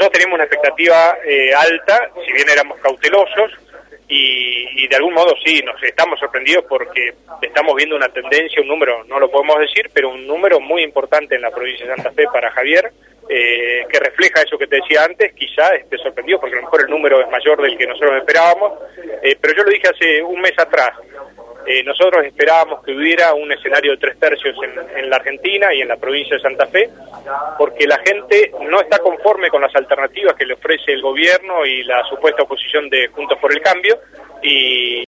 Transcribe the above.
no tenemos una expectativa alta, si bien éramos cautelosos, y de algún modo sí, nos estamos sorprendidos porque estamos viendo una tendencia, un número, no lo podemos decir, pero un número muy importante en la provincia de Santa Fe para Javier, que refleja eso que te decía antes. Quizá esté sorprendido porque a lo mejor el número es mayor del que nosotros esperábamos, pero yo lo dije hace un mes atrás. Nosotros esperábamos que hubiera un escenario de 3/3 en la Argentina y en la provincia de Santa Fe, porque la gente no está conforme con las alternativas que le ofrece el gobierno y la supuesta oposición de Juntos por el Cambio, y